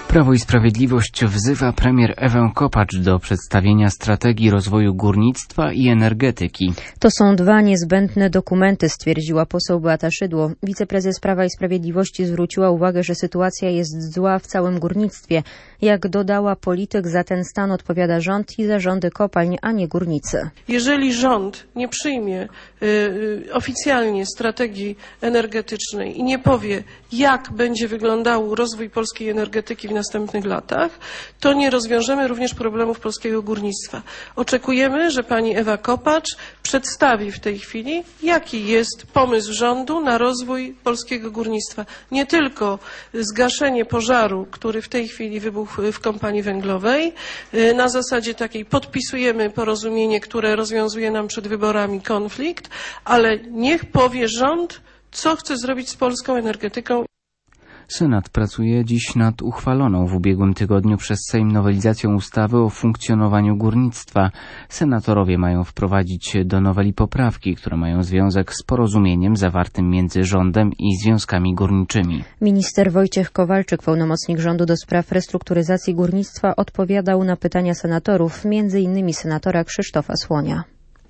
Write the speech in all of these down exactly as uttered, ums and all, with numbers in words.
Prawo i Sprawiedliwość wzywa premier Ewę Kopacz do przedstawienia strategii rozwoju górnictwa i energetyki. To są dwa niezbędne dokumenty, stwierdziła poseł Beata Szydło. Wiceprezes Prawa i Sprawiedliwości zwróciła uwagę, że sytuacja jest zła w całym górnictwie. Jak dodała, polityk za ten stan odpowiada rząd i zarządy kopalń, a nie górnicy. Jeżeli rząd nie przyjmie y, oficjalnie strategii energetycznej i nie powie, jak będzie wyglądał rozwój polskiej energetyki w następnych latach, to nie rozwiążemy również problemów polskiego górnictwa. Oczekujemy, że pani Ewa Kopacz przedstawi w tej chwili, jaki jest pomysł rządu na rozwój polskiego górnictwa. Nie tylko zgaszenie pożaru, który w tej chwili wybuchł w kompanii węglowej. Na zasadzie takiej podpisujemy porozumienie, które rozwiązuje nam przed wyborami konflikt, ale niech powie rząd, co chce zrobić z polską energetyką. Senat pracuje dziś nad uchwaloną w ubiegłym tygodniu przez Sejm nowelizacją ustawy o funkcjonowaniu górnictwa. Senatorowie mają wprowadzić do noweli poprawki, które mają związek z porozumieniem zawartym między rządem i związkami górniczymi. Minister Wojciech Kowalczyk, pełnomocnik rządu do spraw restrukturyzacji górnictwa, odpowiadał na pytania senatorów, między innymi senatora Krzysztofa Słonia.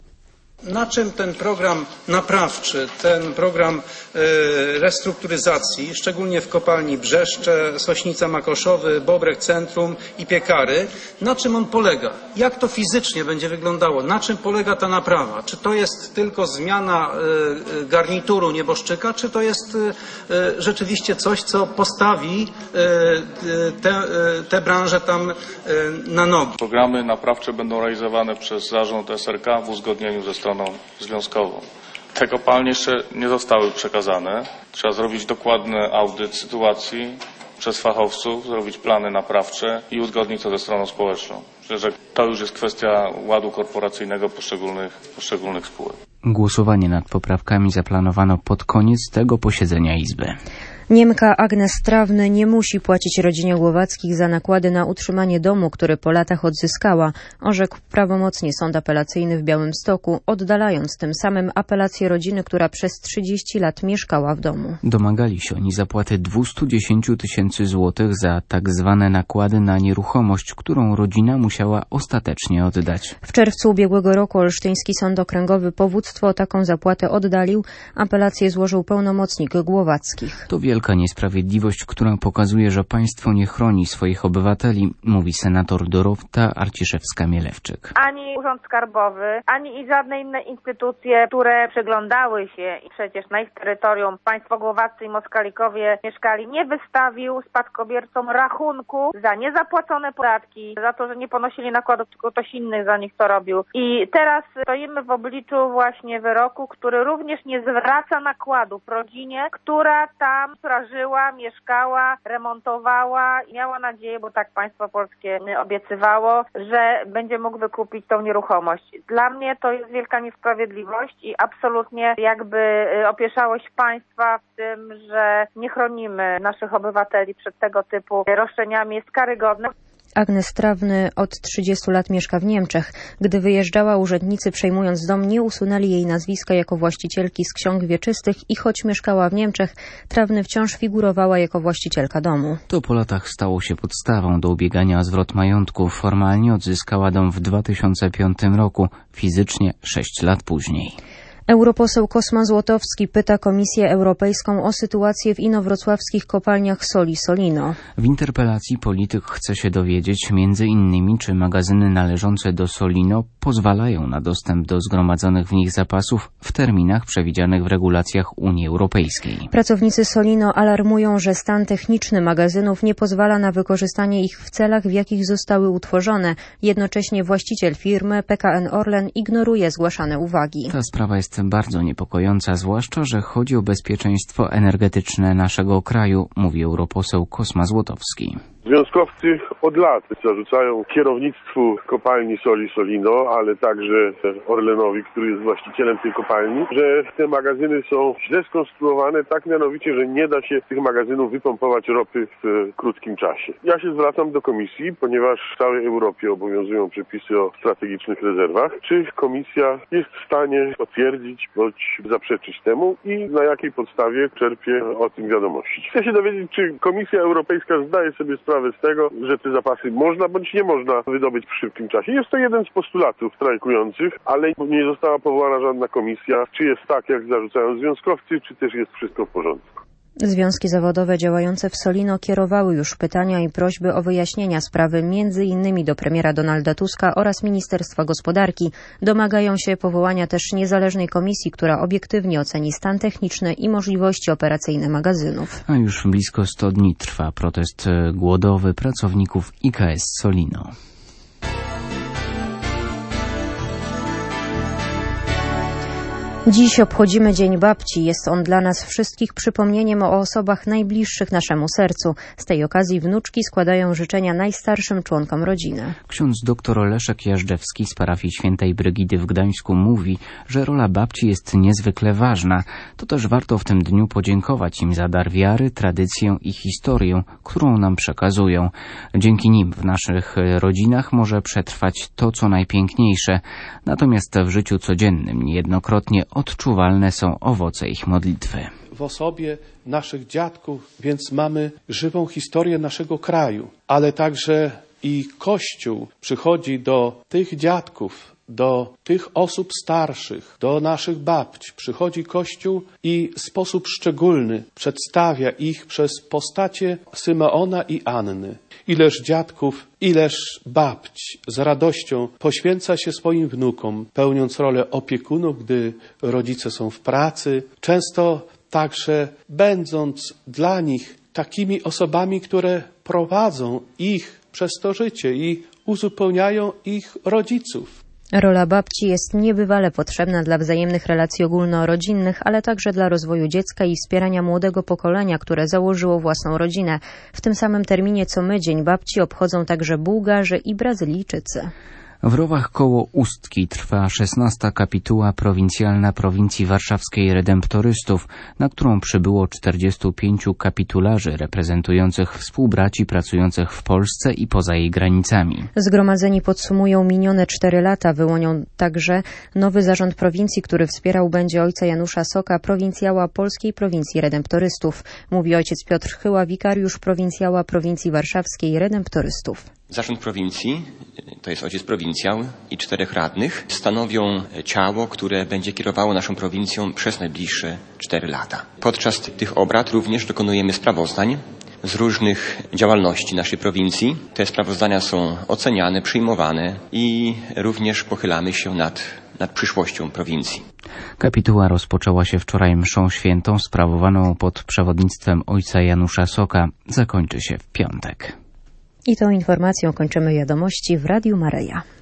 Na czym ten program naprawczy, ten program y, restrukturyzacji, szczególnie w kopalni Brzeszcze, Sośnica Makoszowy, Bobrek Centrum i Piekary, na czym on polega? Jak to fizycznie będzie wyglądało? Na czym polega ta naprawa? Czy to jest tylko zmiana y, garnituru nieboszczyka, czy to jest y, y, rzeczywiście coś, co postawi y, te, y, te branże tam y, na nogi? Programy naprawcze będą realizowane przez zarząd S R K w uzgodnieniu ze stroną związkową. Te kopalnie jeszcze nie zostały przekazane. Trzeba zrobić dokładny audyt sytuacji przez fachowców, zrobić plany naprawcze i uzgodnić to ze stroną społeczną. Myślę, że to już jest kwestia ładu korporacyjnego poszczególnych, poszczególnych spółek. Głosowanie nad poprawkami zaplanowano pod koniec tego posiedzenia Izby. Niemka Agnes Trawny nie musi płacić rodzinie Głowackich za nakłady na utrzymanie domu, który po latach odzyskała, orzekł prawomocnie sąd apelacyjny w Białymstoku, oddalając tym samym apelację rodziny, która przez trzydzieści lat mieszkała w domu. Domagali się oni zapłaty dwieście dziesięć tysięcy złotych za tak zwane nakłady na nieruchomość, którą rodzina musiała ostatecznie oddać. W czerwcu ubiegłego roku olsztyński sąd okręgowy powództwo o taką zapłatę oddalił. Apelację złożył pełnomocnik Głowackich. To wielka niesprawiedliwość, która pokazuje, że państwo nie chroni swoich obywateli, mówi senator Dorota Arciszewska-Mielewczyk. Ani Urząd Skarbowy, ani i żadne inne instytucje, które przyglądały się i przecież na ich terytorium państwo Głowaccy i Moskalikowie mieszkali, nie wystawił spadkobiercom rachunku za niezapłacone podatki, za to, że nie ponosili nakładów, tylko ktoś inny za nich to robił. I teraz stoimy w obliczu właśnie wyroku, który również nie zwraca nakładów rodzinie, która tam żyła, mieszkała, remontowała i miała nadzieję, bo tak państwo polskie obiecywało, że będzie mógł wykupić tą nieruchomość. Dla mnie to jest wielka niesprawiedliwość i absolutnie jakby opieszałość państwa w tym, że nie chronimy naszych obywateli przed tego typu roszczeniami, jest karygodne. Agnes Trawny od trzydziestu lat mieszka w Niemczech. Gdy wyjeżdżała, urzędnicy przejmując dom nie usunęli jej nazwiska jako właścicielki z ksiąg wieczystych i choć mieszkała w Niemczech, Trawny wciąż figurowała jako właścicielka domu. To po latach stało się podstawą do ubiegania o zwrot majątku. Formalnie odzyskała dom w dwa tysiące piątym roku, fizycznie sześć lat później. Europoseł Kosma Złotowski pyta Komisję Europejską o sytuację w inowrocławskich kopalniach soli Solino. W interpelacji polityk chce się dowiedzieć między innymi, czy magazyny należące do Solino pozwalają na dostęp do zgromadzonych w nich zapasów w terminach przewidzianych w regulacjach Unii Europejskiej. Pracownicy Solino alarmują, że stan techniczny magazynów nie pozwala na wykorzystanie ich w celach, w jakich zostały utworzone. Jednocześnie właściciel firmy P K N Orlen ignoruje zgłaszane uwagi. Ta sprawa jest bardzo niepokojąca, zwłaszcza, że chodzi o bezpieczeństwo energetyczne naszego kraju, mówi europoseł Kosma Złotowski. Związkowcy od lat zarzucają kierownictwu kopalni soli Solino, ale także Orlenowi, który jest właścicielem tej kopalni, że te magazyny są źle skonstruowane, tak mianowicie, że nie da się z tych magazynów wypompować ropy w krótkim czasie. Ja się zwracam do komisji, ponieważ w całej Europie obowiązują przepisy o strategicznych rezerwach. Czy komisja jest w stanie potwierdzić bądź zaprzeczyć temu i na jakiej podstawie czerpie o tym wiadomości? Chcę się dowiedzieć, czy Komisja Europejska zdaje sobie sprawę sprawę z tego, że te zapasy można bądź nie można wydobyć w szybkim czasie. Jest to jeden z postulatów strajkujących, ale nie została powołana żadna komisja, czy jest tak, jak zarzucają związkowcy, czy też jest wszystko w porządku. Związki zawodowe działające w Solino kierowały już pytania i prośby o wyjaśnienia sprawy między innymi do premiera Donalda Tuska oraz Ministerstwa Gospodarki. Domagają się powołania też niezależnej komisji, która obiektywnie oceni stan techniczny i możliwości operacyjne magazynów. A już blisko sto dni trwa protest głodowy pracowników I K S Solino. Dziś obchodzimy Dzień Babci. Jest on dla nas wszystkich przypomnieniem o osobach najbliższych naszemu sercu. Z tej okazji wnuczki składają życzenia najstarszym członkom rodziny. Ksiądz dr Leszek Jażdżewski z parafii Świętej Brygidy w Gdańsku mówi, że rola babci jest niezwykle ważna. To też warto w tym dniu podziękować im za dar wiary, tradycję i historię, którą nam przekazują. Dzięki nim w naszych rodzinach może przetrwać to, co najpiękniejsze. Natomiast w życiu codziennym niejednokrotnie odczuwalne są owoce ich modlitwy. W osobie naszych dziadków więc mamy żywą historię naszego kraju, ale także i Kościół przychodzi do tych dziadków, do tych osób starszych, do naszych babć. Przychodzi Kościół i w sposób szczególny przedstawia ich przez postacie Symeona i Anny. Ileż dziadków, ileż babć z radością poświęca się swoim wnukom, pełniąc rolę opiekunów, gdy rodzice są w pracy. Często także będąc dla nich takimi osobami, które prowadzą ich przez to życie i uzupełniają ich rodziców. Rola babci jest niebywale potrzebna dla wzajemnych relacji ogólnorodzinnych, ale także dla rozwoju dziecka i wspierania młodego pokolenia, które założyło własną rodzinę. W tym samym terminie co my Dzień Babci obchodzą także Bułgarzy i Brazylijczycy. W Rowach koło Ustki trwa szesnasta kapituła prowincjalna prowincji warszawskiej redemptorystów, na którą przybyło czterdziestu pięciu kapitularzy reprezentujących współbraci pracujących w Polsce i poza jej granicami. Zgromadzeni podsumują minione cztery lata, wyłonią także nowy zarząd prowincji, który wspierał będzie ojca Janusza Soka, prowincjała Polskiej Prowincji Redemptorystów. Mówi ojciec Piotr Chyła, wikariusz prowincjała prowincji warszawskiej redemptorystów. Zarząd prowincji, to jest ojciec prowincjał i czterech radnych, stanowią ciało, które będzie kierowało naszą prowincją przez najbliższe cztery lata. Podczas tych obrad również dokonujemy sprawozdań z różnych działalności naszej prowincji. Te sprawozdania są oceniane, przyjmowane i również pochylamy się nad, nad przyszłością prowincji. Kapituła rozpoczęła się wczoraj mszą świętą sprawowaną pod przewodnictwem ojca Janusza Soka. Zakończy się w piątek. I tą informacją kończymy wiadomości w Radiu Maryja.